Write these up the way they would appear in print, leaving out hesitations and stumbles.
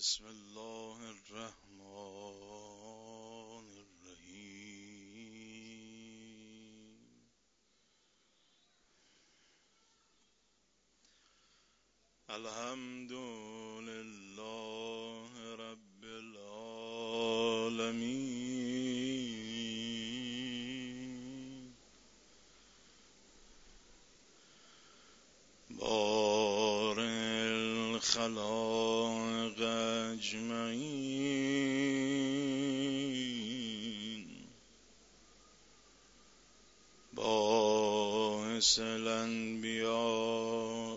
بسم الله الرحمن الرحیم. الحمد لله رب العالمین. بارئ الخلائق اجمعین، باعث الانبیاء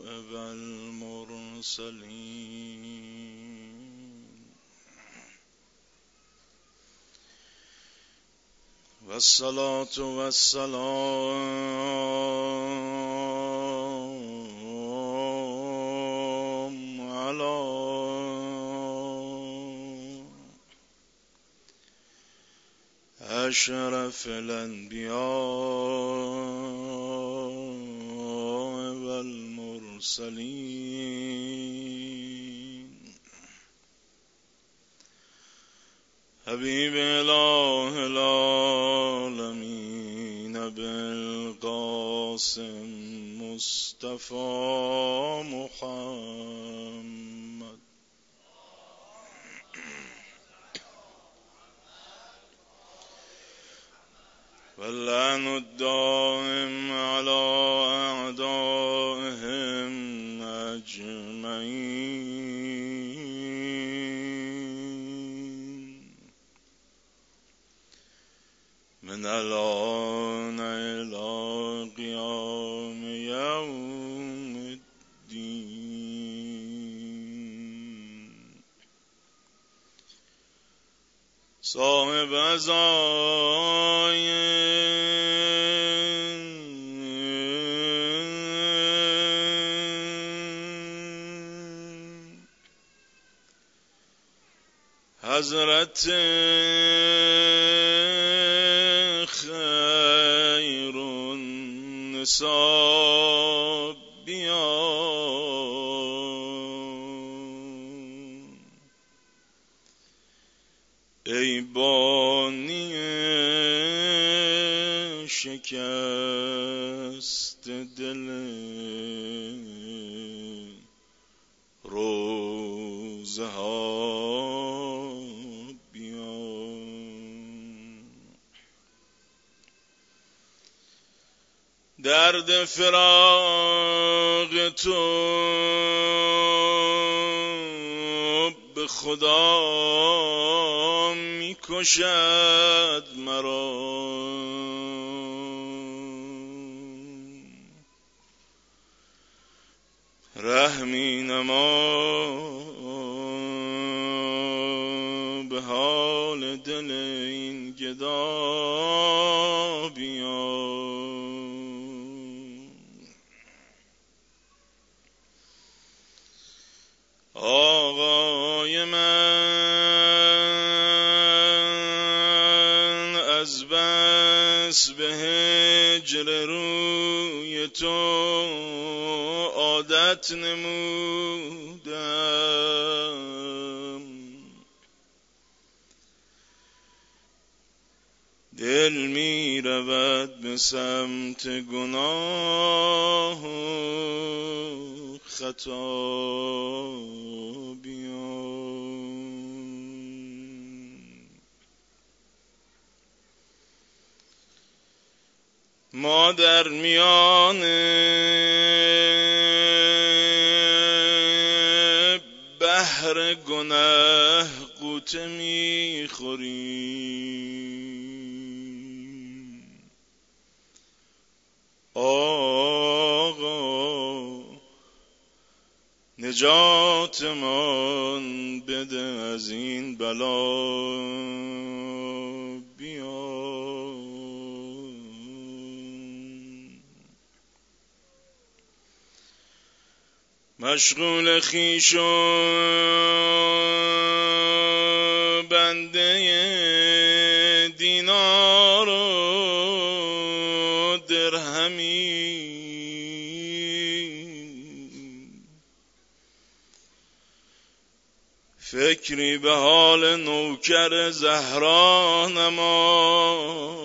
والمرسلین، والصلاة والسلام على أشرف الأنبياء والمرسلين، حبيب إله العالمين بالقاسم مصطفى محمد، واللعن الدائم على أعدائهم أجمعين، من الآن إلى قيام يوم الدين. صاحب عزایم حضرت خیر النساء بیان، ای بانی شکست دل روزه ها بیان. درد فراق تو به خدا می کشد مرا، رحمی نما به حال دل این گدا بیان. آقای من از بس به هجر روی تو عادت نمودم، دل می رود به سمت گناه و خطا بیان. ما در میان بحر گناه غوطه می خوریم. آقا نجاتمان بده از این بلا بیان. مشغول خویش و بنده دینار و درهمی، فکری به حال نوکر زهرا نما،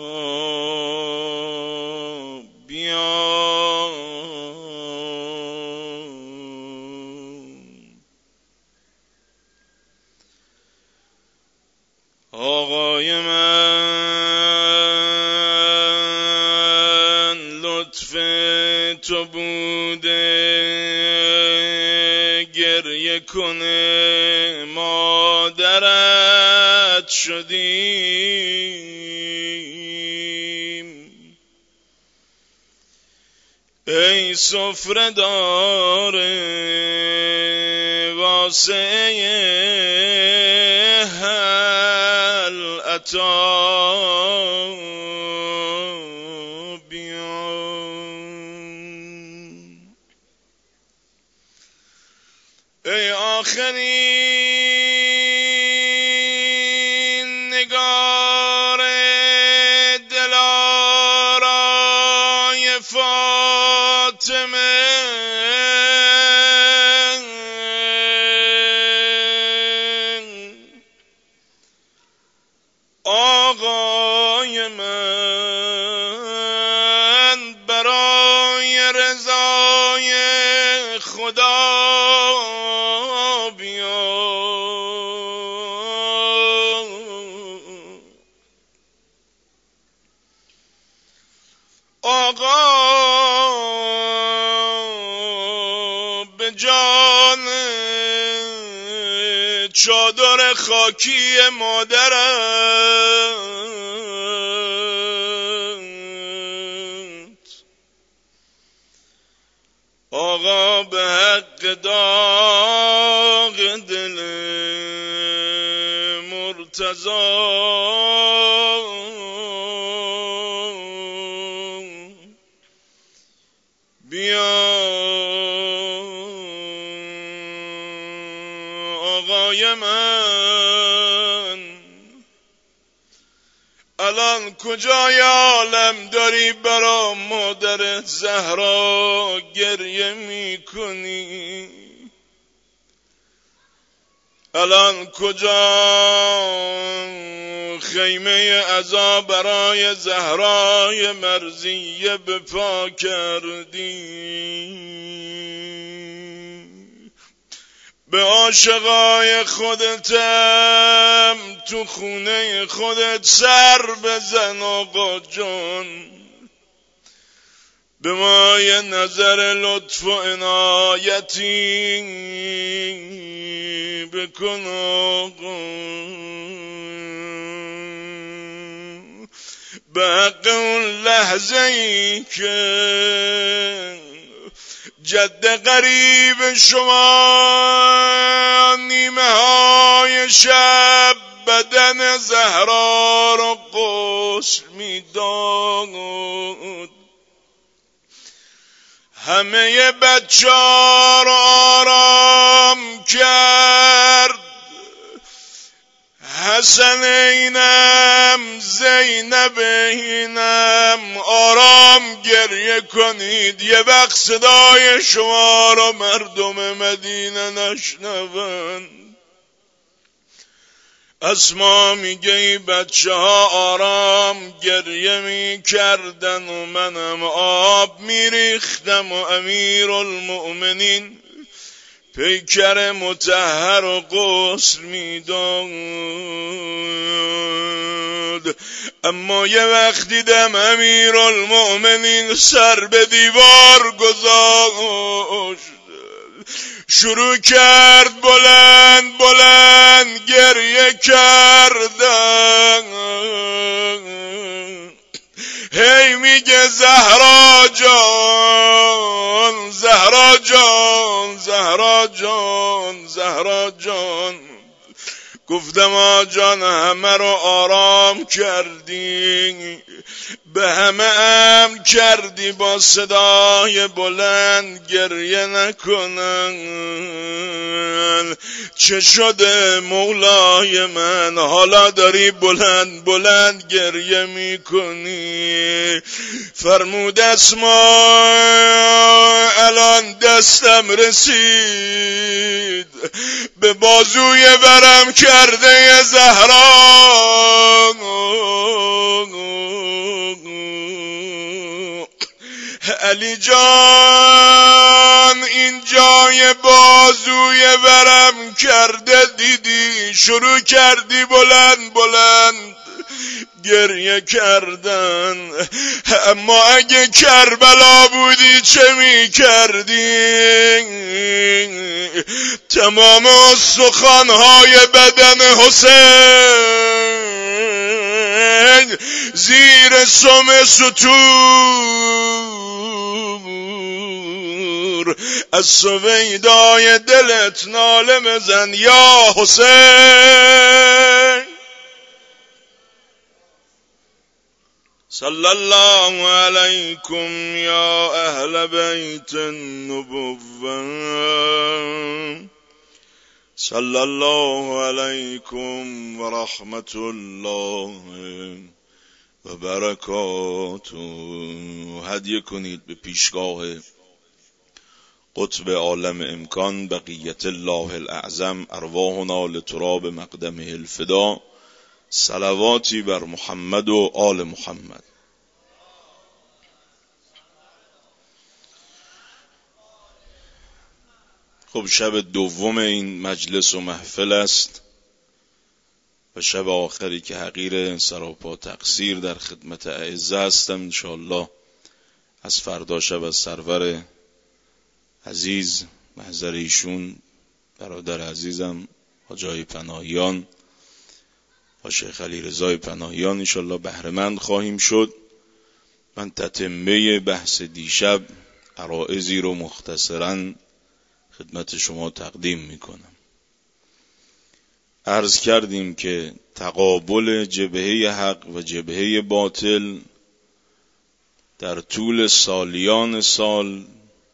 بیا آقای من لطف تو بوده گریه کنه مادرت شدیم، ای سفره دار واسه هل عطا، ای آخرین نگار دلارای فاطمه، آقای من برای رضای خدا به جان چادر خاکی مادرت، آقا به حق داغ دل مرتضی بیا آقای من، الان کجای عالم داری برا مادرت زهرا گریه میکنی؟ الان کجا خیمه عزا برای زهرای مرضیه به پا کردی؟ به عاشقای خودتم تو خونه خودت سر بزن آقا جان، به ما یه نظر لطف و عنایتی بکن آقا، به حق اون لحظه ای که جد قریب شما نیمه های شب بدن زهرا رو غسل میداد، همه بچه ها رو آرام کرد، حسن اینم زینب اینم آرام گریه کنید، یه وقت صدای شما رو مردم مدینه نشنون. اسما میگه ای بچه ها آرام گریه میکردن و منم آب میریختم و امیرالمؤمنین پیکر مطهر و غسل میداد. اما یه وقت دیدم امیرالمؤمنین سر به دیوار گذاشت، شروع کرد بلند بلند گریه کردن، هی میگه زهرا جان زهرا جان زهرا جان زهرا جان. گفتم آجان همه رو آرام کردی، به همه امر کردی با صدای بلند گریه نکنن. چه شده مولای من حالا داری بلند بلند گریه میکنی؟ فرمود اسما الان دستم رسید دید به بازوی ورم کرده زهرا. علی جان این جای بازوی ورم کرده دیدی، شروع کردی بلند بلند گریه کردن. اما اگه کربلا بودی چه می کردی؟ تمام استخوان‌های بدن حسین زیر سم ستور از سویدای دلت ناله بزن یا حسین. صلی الله علیکم یا اهل بیت النبوة، صلی الله علیکم و رحمت الله و برکاته. هدیه کنید به پیشگاه قطب عالم امکان بقیت الله الاعظم، ارواحنا لتراب مقدمه الفدا، صلواتی بر محمد و آل محمد. خب شب دوم این مجلس و محفل است و شب آخری که حقیر سراپا تقصیر در خدمت اعزه هستم. انشاءالله از فردا شب از سرور عزیز محضر ایشون برادر عزیزم حاجی پناهیان و شیخ علی رضای پناهیان انشاءالله بهره‌مند خواهیم شد. من تتمه بحث دیشب عرائضی رو مختصراً خدمت شما تقدیم میکنم. عرض کردیم که تقابل جبهه حق و جبهه باطل در طول سالیان سال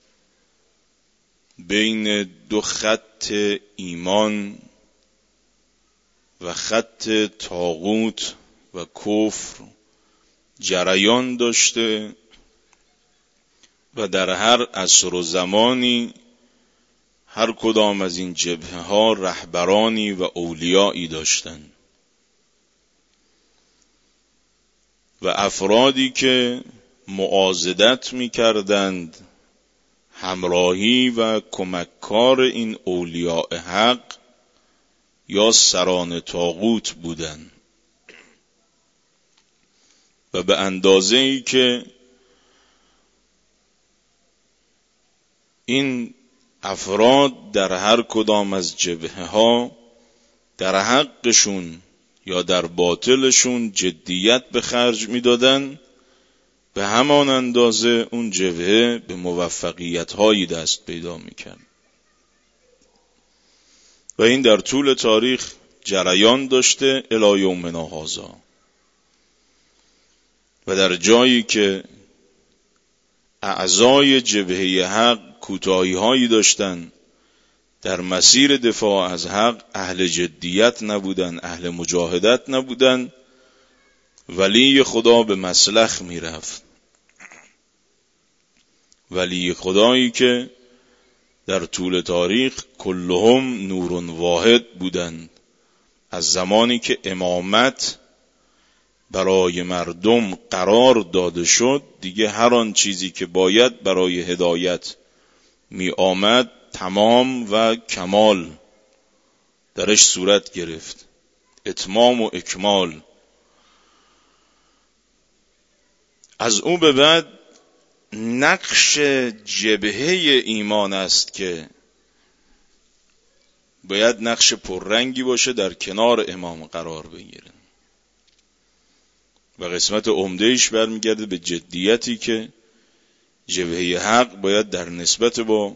بین دو خط ایمان و خط طاغوت و کفر جریان داشته و در هر عصر و زمانی هر کدام از این جبهه ها رهبرانی و اولیایی داشتند و افرادی که معاضدت می‌کردند، همراهی و کمککار این اولیاء حق یا سران طاغوت بودند و به اندازه‌ای که این افراد در هر کدام از جبهه ها در حقشون یا در باطلشون جدیت به خرج میدادن، به همان اندازه اون جبهه به موفقیت هایی دست پیدا میکرد و این در طول تاریخ جریان داشته الی یومنا هذا. و در جایی که اعضای جبهه حق کوتاهی هایی داشتن در مسیر دفاع از حق، اهل جدیت نبودن، اهل مجاهدت نبودن، ولی خدا به مسلخ میرفت. ولی خدایی که در طول تاریخ کلهم نور واحد بودند. از زمانی که امامت برای مردم قرار داده شد دیگه هر آن چیزی که باید برای هدایت می آمد تمام و کمال درش صورت گرفت، اتمام و اکمال. از او به بعد نقش جبهه ایمان است که باید نقش پررنگی باشه، در کنار امام قرار بگیره و قسمت عمده‌ایش برمیگرده به جدیتی که جبهه حق باید در نسبت با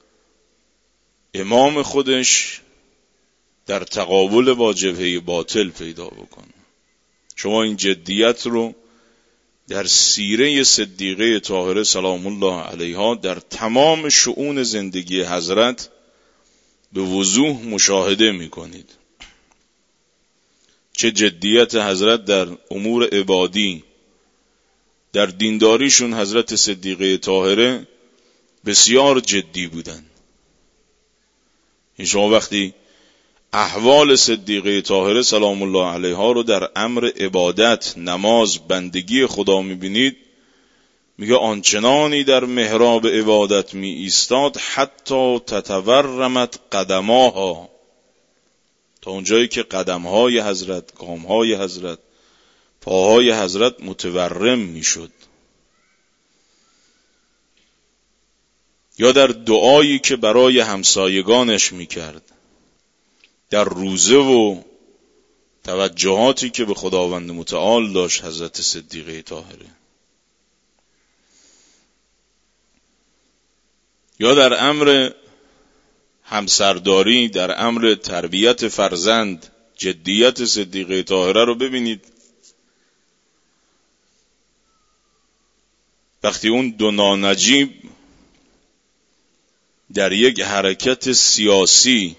امام خودش در تقابل با جبهه باطل پیدا بکنه. شما این جدیت رو در سیره صدیقه طاهره سلام الله علیها در تمام شؤون زندگی حضرت به وضوح مشاهده میکنید. چه جدیت حضرت در امور عبادی، در دینداریشون حضرت صدیقه طاهره بسیار جدی بودند این شما وقتی احوال صدیقه طاهره سلام الله علیها رو در امر عبادت، نماز، بندگی خدا میبینید، میگه آنچنانی در محراب عبادت می ایستاد حتی تتورمت قدماها، تا اونجایی که قدمهای حضرت، گامهای حضرت، پاهای حضرت متورم میشد. یا در دعایی که برای همسایگانش میکرد، در روزه و توجهاتی که به خداوند متعال داشت حضرت صدیقه طاهره، یا در امر همسرداری، در امر تربیت فرزند، جدیت صدیقه طاهره رو ببینید. وقتی اون دو نانجیب در یک حرکت سیاسی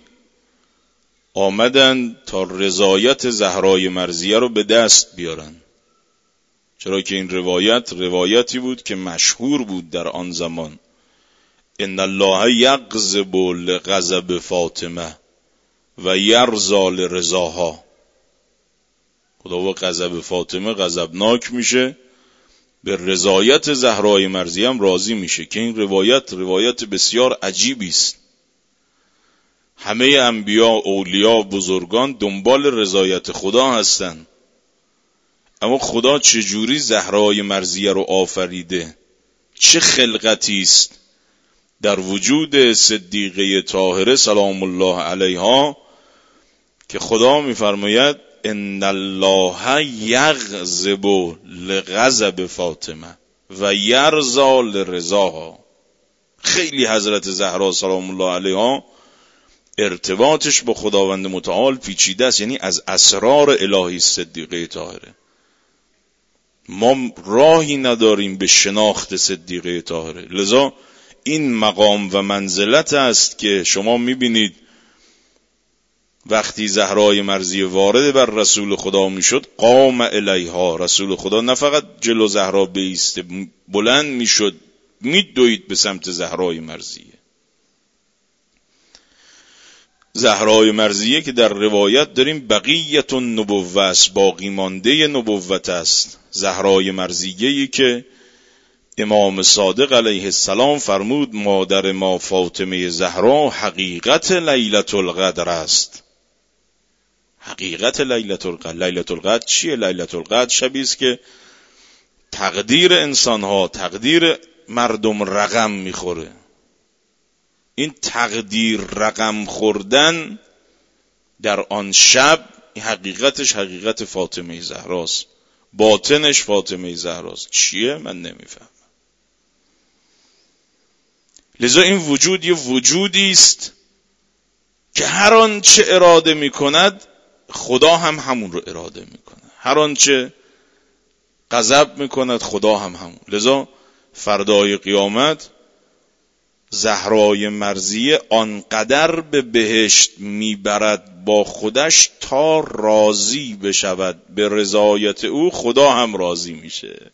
آمدن تا رضایت زهرای مرضیه رو به دست بیارن، چرا که این روایتی بود که مشهور بود در آن زمان، ان الله یغضب لغضب فاطمه و یرضی لرضاها، خدا با غضب فاطمه غضبناک میشه، به رضایت زهرای مرضیه هم راضی میشه، که این روایت بسیار عجیبی است. همه انبیا، اولیا، بزرگان دنبال رضایت خدا هستند، اما خدا چجوری زهرای مرضیه رو آفریده؟ چه خلقتی است در وجود صدیقه طاهره سلام الله علیها که خدا میفرماید ان الله یغضب لغضب فاطمه و یرضی لرضاها. خیلی حضرت زهرا سلام الله علیها ارتباطش با خداوند متعال پیچیده است، یعنی از اسرار الهی صدیقه طاهره. ما راهی نداریم به شناخت صدیقه طاهره، لذا این مقام و منزلت است که شما میبینید وقتی زهرای مرضیه وارد بر رسول خدا میشد، قام الیها، رسول خدا نه فقط جلو زهرا بایسته، بلند میشد، میدوید به سمت زهرای مرضیه. زهرای مرضیه که در روایت داریم بقیت النبوه است، باقی مانده نبوت است. زهرای مرضیه‌ای که امام صادق علیه السلام فرمود مادر ما فاطمه زهرا حقیقت لیلة القدر است. حقیقت لیلة القدر چیه؟ لیلة القدر شبی است که تقدیر انسانها، تقدیر مردم رقم میخوره. این تقدیر رقم خوردن در آن شب، حقیقتش حقیقت فاطمه زهراست، باطنش فاطمه زهراست. چیه؟ من نمیفهم. لذا این وجود یه وجودی است که هر آنچه اراده میکند خدا هم همون رو اراده میکنه، هر آنچه غضب میکند خدا هم همون. لذا فردای قیامت زهرای مرضیه آنقدر به بهشت میبرد با خودش تا راضی بشود به رضایت او، خدا هم راضی میشه.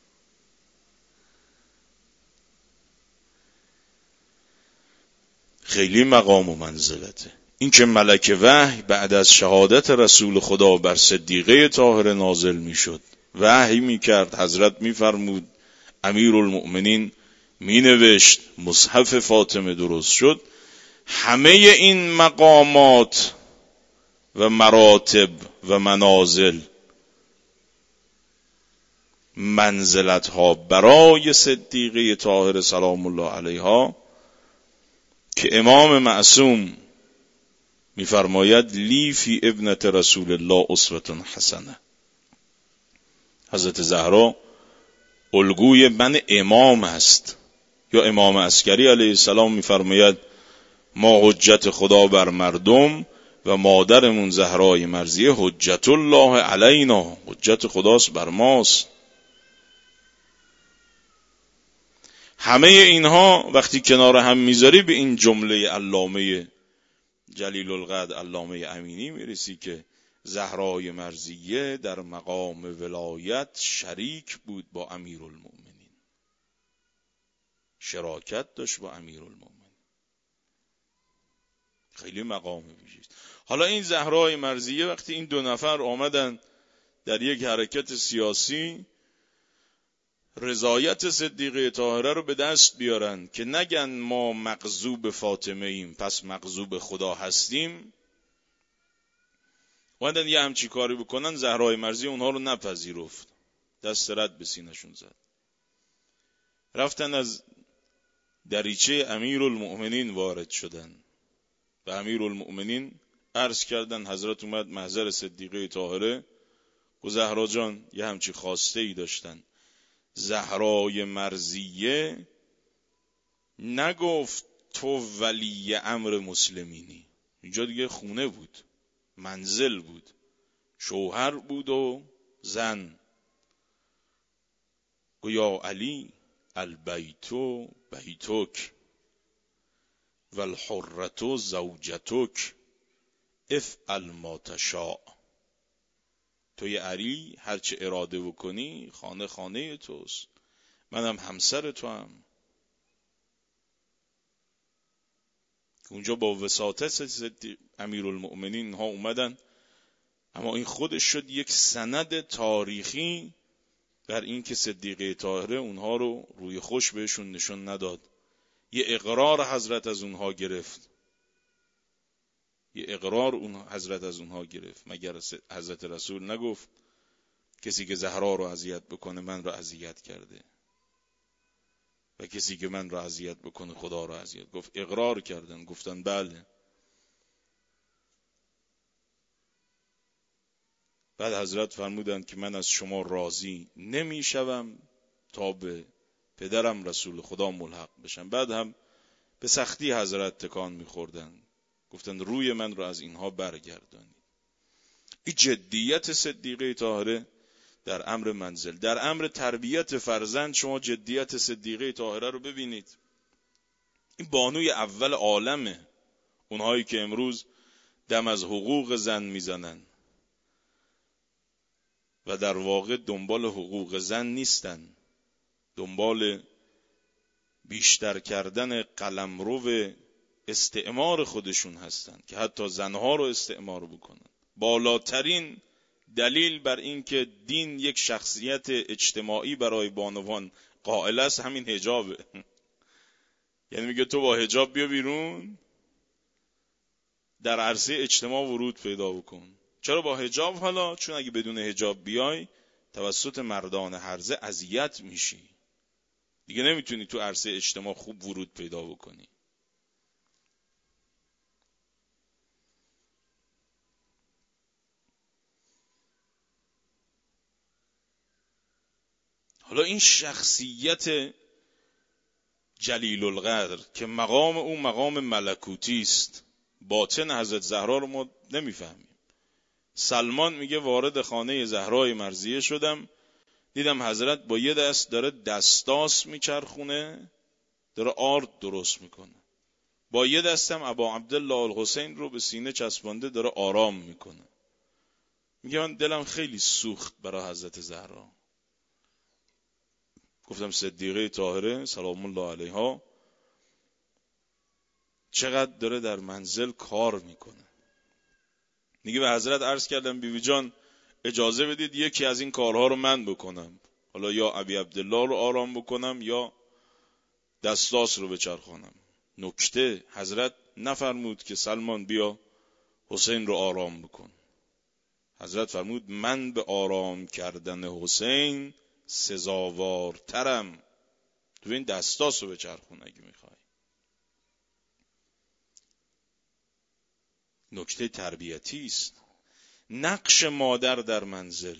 خیلی مقام و منزلته. این که ملک وحی بعد از شهادت رسول خدا بر صدیقه طاهره نازل میشد، وحی میکرد، حضرت میفرمود، امیرالمؤمنین می نوشت، مصحف فاطمه درست شد، همه این مقامات و مراتب و منازل، منزلت ها برای صدیقه طاهره سلام الله علیها که امام معصوم میفرماید لی فی ابنت رسول الله اسوة حسنه، حضرت زهرا الگوی من امام است. یا امام عسکری علیه السلام میفرماید ما حجت خدا بر مردم و مادرمون زهرای مرضیه حجت الله علینا، حجت خداست بر ماست. همه اینها وقتی کنار هم میذاری به این جمله علامه جلیل القدر علامه امینی میرسی که زهرای مرضیه در مقام ولایت شریک بود با امیرالمؤمنین، شراکت داشت با امیرالمؤمنین. خیلی مقام ویژه‌ای است. حالا این زهرای مرضیه وقتی این دو نفر آمدن در یک حرکت سیاسی رضایت صدیقه طاهره رو به دست بیارن که نگن ما مغضوب فاطمه ایم پس مغضوب خدا هستیم، اومدن یه همچی کاری بکنن، زهرای مرضیه اونها رو نپذیرفت، دست رد به سینه‌شون زد. رفتن از دریچه امیرالمؤمنین وارد شدن و امیرالمؤمنین عرض کردن حضرت اومد محضر صدیقه طاهره و زهرا جان یه همچی خواسته ای داشتن. زهرای مرضیه نگفت تو ولی امر مسلمینی، اینجا دیگه خونه بود، منزل بود، شوهر بود و زن. گویا علی البیتو بیتک و الحرتو زوجتک افعل ما تشاء. توی علی هرچه اراده بکنی خانه خانه توست، منم همسر تو هم. اونجا با وساطت امیرالمؤمنین ها اومدن، اما این خودش شد یک سند تاریخی در این که صدیقه طاهره اونها رو روی خوش بهشون نشون نداد، یه اقرار حضرت از اونها گرفت، یه اقرار حضرت از اونها گرفت. مگر حضرت رسول نگفت کسی که زهرا رو اذیت بکنه من رو اذیت کرده و کسی که من رو اذیت بکنه خدا رو اذیت؟ گفت اقرار کردن، گفتن بله. بعد حضرت فرمودند که من از شما راضی نمیشم تا به پدرم رسول خدا ملحق بشم. بعد هم به سختی حضرت تکان میخوردن، گفتن روی من رو از اینها برگردانید. این جدیت صدیقه طاهره در امر منزل، در امر تربیت فرزند شما جدیت صدیقه طاهره رو ببینید. این بانوی اول عالمه، اونهایی که امروز دم از حقوق زن میزنن و در واقع دنبال حقوق زن نیستن، دنبال بیشتر کردن قلمرو استعمار خودشون هستن که حتی زنها رو استعمار بکنن. بالاترین دلیل بر این که دین یک شخصیت اجتماعی برای بانوان قائل است همین حجابه. یعنی میگه تو با حجاب بیا بیرون، در عرصه اجتماع ورود پیدا بکن. چرا با حجاب؟ حالا چون اگه بدون حجاب بیای توسط مردان هرزه اذیت میشی، دیگه نمیتونی تو عرصه اجتماع خوب ورود پیدا بکنی. حالا این شخصیت جلیل القدر که مقام او مقام ملکوتی است، باطن حضرت زهرا رو ما نمیفهمیم. سلمان میگه وارد خانه زهرای مرضیه شدم، دیدم حضرت با یه دست داره دستاس میچرخونه، داره آرد درست میکنه، با یه دستم ابا عبدالله الحسین رو به سینه چسبانده داره آرام میکنه. میگه من دلم خیلی سوخت برای حضرت زهرا. گفتم صدیقه طاهره سلام الله علیها چقدر داره در منزل کار میکنه. میگه به حضرت عرض کردم بیبی جان اجازه بدید یکی از این کارها رو من بکنم، حالا یا ابی عبدالله رو آرام بکنم یا دستاس رو بچرخانم. نکته حضرت نفرمود که سلمان بیا حسین رو آرام بکن، حضرت فرمود من به آرام کردن حسین سزاوارترم، تو این دستاس رو بچرخون اگه میخوای. نکته تربیتی است. نقش مادر در منزل،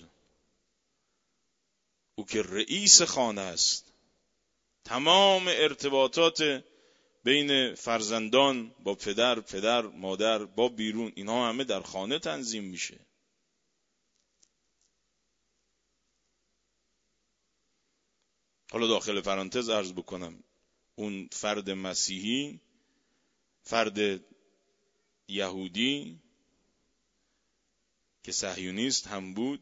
او که رئیس خانه است، تمام ارتباطات بین فرزندان با پدر مادر با بیرون، اینها همه در خانه تنظیم میشه. حالا داخل پرانتز عرض بکنم اون فرد مسیحی، فرد یهودی که صهیونیست هم بود،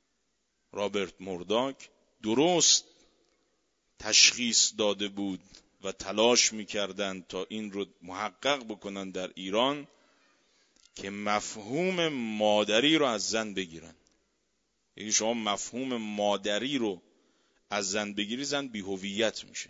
رابرت مورداک، درست تشخیص داده بود و تلاش میکردن تا این رو محقق بکنن در ایران که مفهوم مادری رو از زن بگیرن. یعنی شما مفهوم مادری رو از زن بگیری، زن بی‌هویت میشه.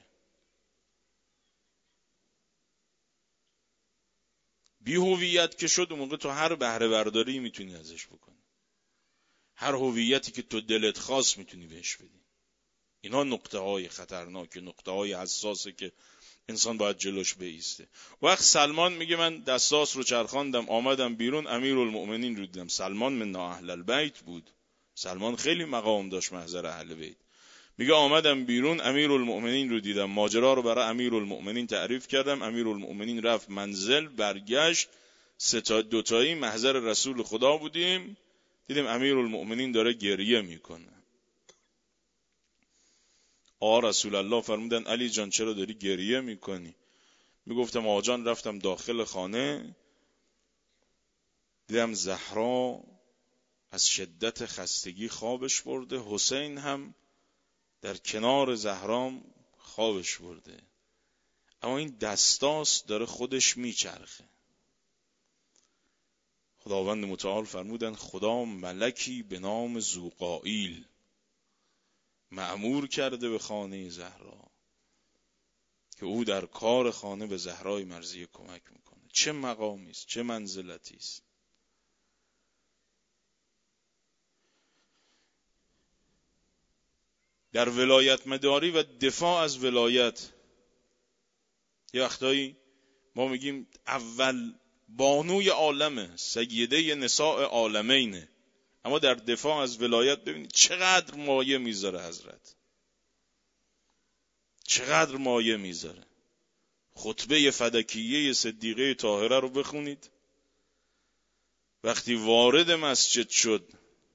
بی‌هویت که شد، اون موقع تو هر بهره برداری میتونی ازش بکنی، هر هویتی که تو دلت خواست میتونی بهش بدی. اینا نقطه های خطرناک، نقطه های حساسه که انسان باید جلوش بایسته. وقت سلمان میگه من دستاس رو چرخاندم آمدم بیرون، امیرالمؤمنین رو دیدم. سلمان من اهل البیت بود، سلمان خیلی مقام داشت محضر اهل بیت. میگه آمدم بیرون امیرالمؤمنین رو دیدم، ماجرا رو برای امیرالمؤمنین تعریف کردم، امیرالمؤمنین رفت منزل، برگشت، دوتایی محضر رسول خدا بودیم، دیدیم امیرالمؤمنین داره گریه میکنه. رسول الله فرمودن علی جان چرا داری گریه میکنی؟ میگفتم آقا جان رفتم داخل خانه، دیدم زهرا از شدت خستگی خوابش برده، حسین هم در کنار زهرام خوابش برده، اما این دستاس داره خودش میچرخه. خداوند متعال فرمودن خدا ملکی به نام ذوقائیل مأمور کرده به خانه زهرا که او در کار خانه به زهرای مرضیه کمک میکنه. چه مقامی است، چه منزلتی است. در ولایت مداری و دفاع از ولایت، یه وقتایی ما میگیم اول بانوی عالمه، سیده نساء عالمینه، اما در دفاع از ولایت ببینید چقدر مایه میذاره حضرت، چقدر مایه میذاره. خطبه فدکیه صدیقه طاهره رو بخونید، وقتی وارد مسجد شد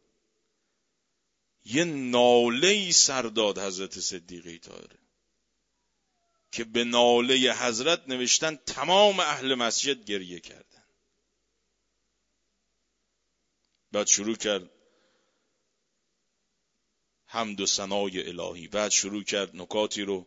یه ناله‌ای سر داد حضرت صدیقه طاهره که به ناله حضرت نوشتن تمام اهل مسجد گریه کردن. بعد شروع کرد حمد و ثنای الهی، بعد شروع کرد نکاتی رو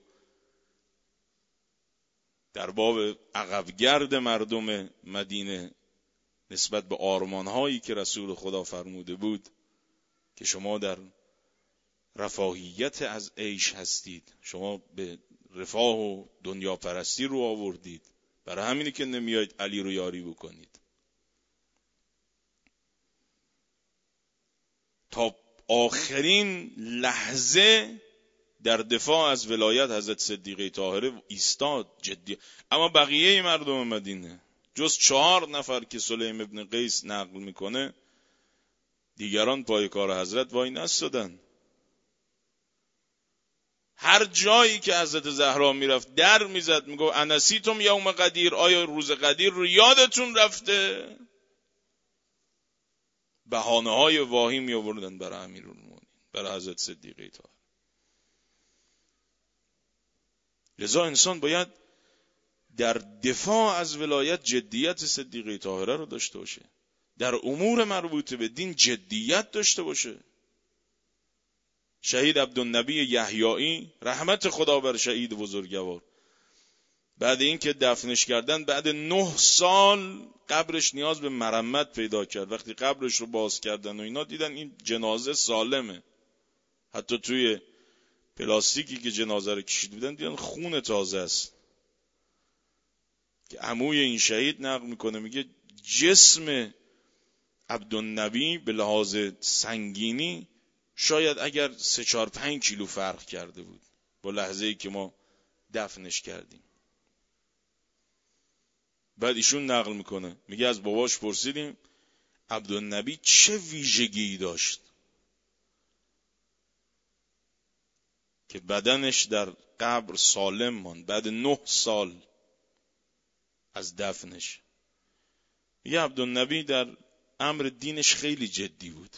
در باب عقبگرد مردم مدینه نسبت به آرمانهایی که رسول خدا فرموده بود که شما در رفاهیت از عیش هستید، شما به رفاه و دنیا پرستی رو آوردید، برای همینه که نمیایید علی رو یاری بکنید. تا آخرین لحظه در دفاع از ولایت حضرت صدیقه طاهره ایستاد جدی. اما بقیه مردم مدینه جز 4 نفر که سلیم ابن قیس نقل میکنه، دیگران پای کار حضرت وای نستادن. هر جایی که حضرت زهرا میرفت در میزد، میگو انسیتم یوم قدیر، آیا روز قدیر رو یادتون رفته؟ بهانه های واهی می آوردن برای امیرالمومنین، برای حضرت صدیقه طاهره. لذا انسان باید در دفاع از ولایت جدیت صدیقه طاهره رو داشته باشه، در امور مربوط به دین جدیت داشته باشه. شهید عبدالنبی یحیایی، رحمت خدا بر شهید بزرگوار، بعد این که دفنش کردن بعد 9 سال قبرش نیاز به مرمت پیدا کرد. وقتی قبرش رو باز کردن و اینا دیدن این جنازه سالمه، حتی توی پلاستیکی که جنازه رو کشیده بودن دیدن خون تازه است. که عموی این شهید نقل میکنه، میگه جسم عبدالنبی به لحاظ سنگینی شاید اگر 3-4-5 کیلو فرق کرده بود با لحظه‌ای که ما دفنش کردیم. بعد ایشون نقل میکنه، میگه از باباش پرسیدیم عبدالنبی چه ویژگی داشت که بدنش در قبر سالم ماند بعد 9 سال از دفنش. میگه عبدالنبی در امر دینش خیلی جدی بود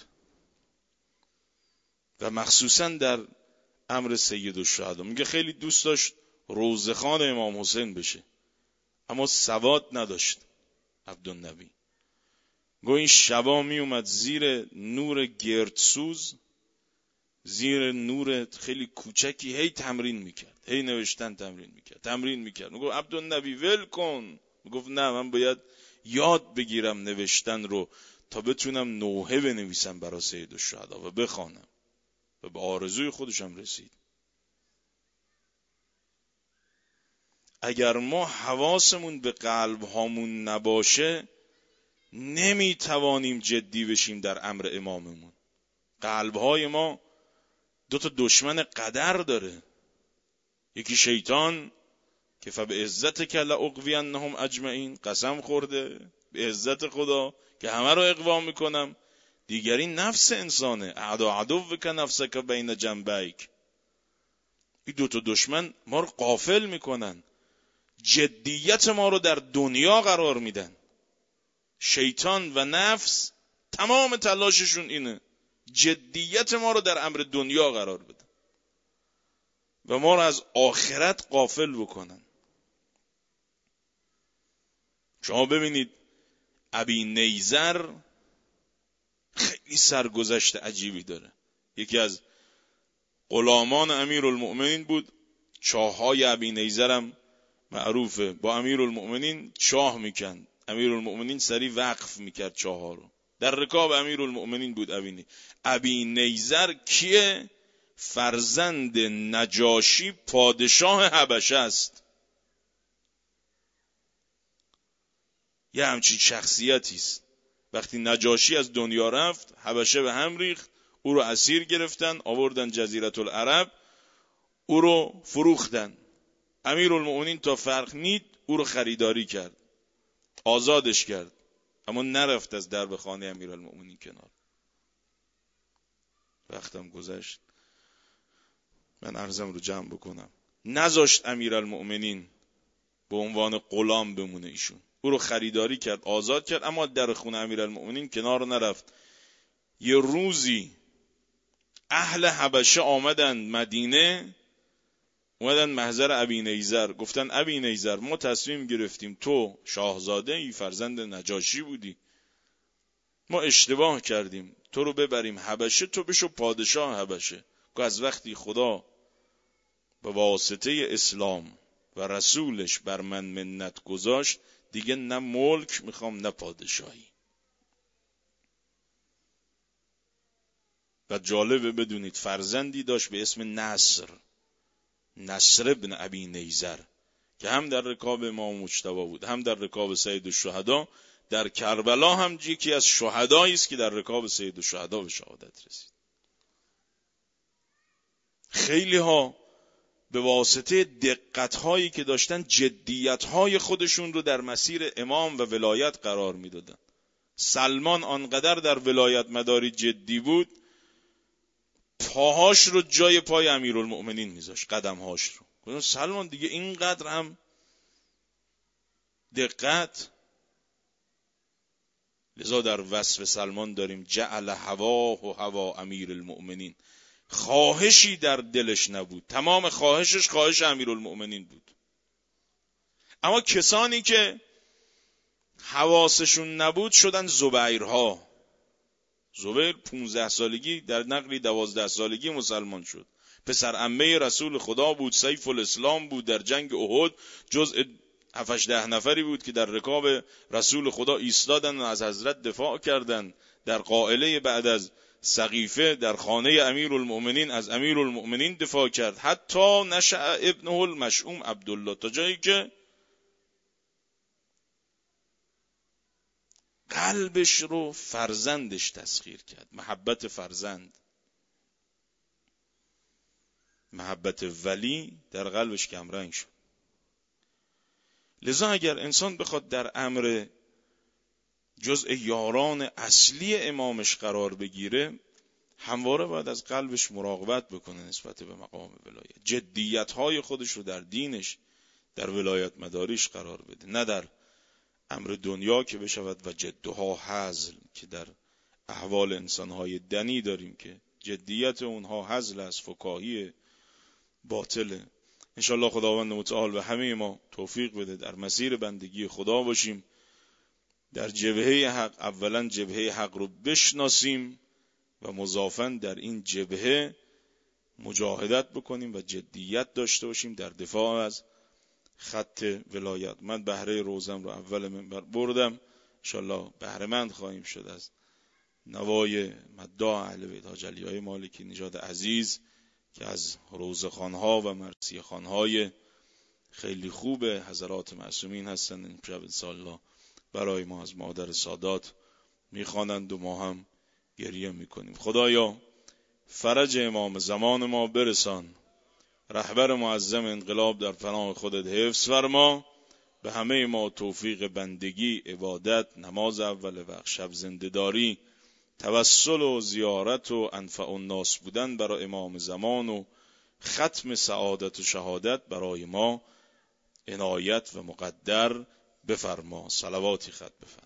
و مخصوصا در امر سید الشهدا. میگه خیلی دوست داشت روضه‌خوان امام حسین بشه، اما سواد نداشت عبدالنبی. گویا این شبا می اومد زیر نور گردسوز، زیر نور خیلی کوچکی هی تمرین میکرد، هی نوشتن تمرین میکرد. میگفت عبدالنبی ول کن. میگفت نه، من باید یاد بگیرم نوشتن رو تا بتونم نوحه بنویسم برای سیدالشهدا و بخوانم. و به آرزوی خودشم رسید. اگر ما حواسمون به قلب هامون نباشه نمیتوانیم جدی بشیم در امر اماممون. قلب های ما دو تا دشمن قدر داره. یکی شیطان که فبه عزتک لأغوینهم اجمعین، قسم خورده به عزت خدا که همه رو اغوا میکنم. دیگری نفس انسانه، عدوک نفسک بین جنبیک. این دو تا دشمن ما رو غافل میکنن، جدیت ما رو در دنیا قرار میدن. شیطان و نفس تمام تلاششون اینه جدیت ما رو در امر دنیا قرار بدن و ما رو از آخرت غافل بکنن. شما ببینید ابی نیزر خیلی سرگذشت عجیبی داره. یکی از غلامان امیرالمؤمنین بود. چاه‌های ابی نیزر هم معروفه، با امیرالمؤمنین چاه میکند. امیرالمؤمنین سری وقف میکرد چاه‌ها رو. در رکاب امیرالمؤمنین بود ابی نیزر. کیه؟ فرزند نجاشی پادشاه حبشه است. یه همچین شخصیتی است. وقتی نجاشی از دنیا رفت حبشه به هم ریخت، او رو اسیر گرفتن، آوردن جزیره العرب، او رو فروختن. امیرالمؤمنین تا فرق نید او رو خریداری کرد، آزادش کرد، اما نرفت از درب خانه امیرالمؤمنین کنار. وقتم گذشت، من عرضم رو جمع بکنم. نذاشت امیرالمؤمنین به عنوان غلام بمونه ایشون، او رو خریداری کرد، آزاد کرد، اما در خونه امیرالمؤمنین کنار نرفت. یه روزی اهل حبشه آمدن مدینه، اومدن محضر ابی نیزر، گفتن ابی نیزر ما تصمیم گرفتیم تو شاهزاده ای، فرزند نجاشی بودی، ما اشتباه کردیم، تو رو ببریم حبشه، تو بشو پادشاه حبشه. که از وقتی خدا به واسطه اسلام و رسولش بر من منت گذاشت دیگه نه ملک میخوام نه پادشاهی. و جالبه بدونید فرزندی داشت به اسم نصر ابن ابی نیزر که هم در رکاب امام مجتبی بود، هم در رکاب سیدالشهدا. در کربلا هم یکی از شهدایی است که در رکاب سیدالشهدا به شهادت رسید. خیلی ها به واسطه دقت‌هایی که داشتن جدیت‌های خودشون رو در مسیر امام و ولایت قرار میدادن. سلمان آنقدر در ولایت مداری جدی بود، پاهاش رو جای پای امیرالمؤمنین میذاشت، قدمهاش رو. گفتم سلمان دیگه اینقدر هم دقت. لذا در وصف سلمان داریم جعل هواه و هوا امیرالمؤمنین. خواهشی در دلش نبود، تمام خواهشش خواهش امیرالمؤمنین بود. اما کسانی که حواسشون نبود شدن زبیرها. زبیر 15 سالگی، در نقلی 12 سالگی مسلمان شد. پسر عمه رسول خدا بود، سیف الاسلام بود. در جنگ احد جزء 7-10 نفری بود که در رکاب رسول خدا ایستادن و از حضرت دفاع کردند. در قائله بعد از سقیفه در خانه امیرالمؤمنین از امیرالمؤمنین دفاع کرد، حتی نشأ ابنه المشؤوم عبدالله، تا جایی که قلبش رو فرزندش تسخیر کرد. محبت فرزند، محبت ولی در قلبش کمرنگ شد. لذا اگر انسان بخواد در امر جزء یاران اصلی امامش قرار بگیره، همواره باید از قلبش مراقبت بکنه نسبت به مقام ولایت. جدیت‌های خودش رو در دینش، در ولایت مداریش قرار بده، نه در امر دنیا که بشود و جدها هزل، که در احوال انسان‌های دنی داریم که جدیت اونها هزل است، فکاهی باطله. انشالله خداوند متعال به همه ما توفیق بده در مسیر بندگی خدا باشیم، در جبهه حق اولا جبهه حق رو بشناسیم و مضافاً در این جبهه مجاهدت بکنیم و جدیت داشته باشیم در دفاع از خط ولایت. من بهره روزم رو اول منبر بردم، انشالله بهره‌مند خواهیم شد از نوای مداح اهل بیت حاج علی مالکی نژاد عزیز که از روزخوان‌ها و مرثیه‌خوان‌های خیلی خوب حضرات معصومین هستند. امشب انشالله برای ما از مادر سادات میخوانند و ما هم گریه میکنیم. خدایا فرج امام زمان ما برسان، رهبر معظم انقلاب در پناه خودت حفظ فرما، به همه ما توفیق بندگی، عبادت، نماز اول وقت، شب زنده‌داری، توسل و زیارت و انفع الناس بودن برای امام زمان و ختم سعادت و شهادت برای ما عنایت و مقدر بفرما. صلواتی خط بفرما.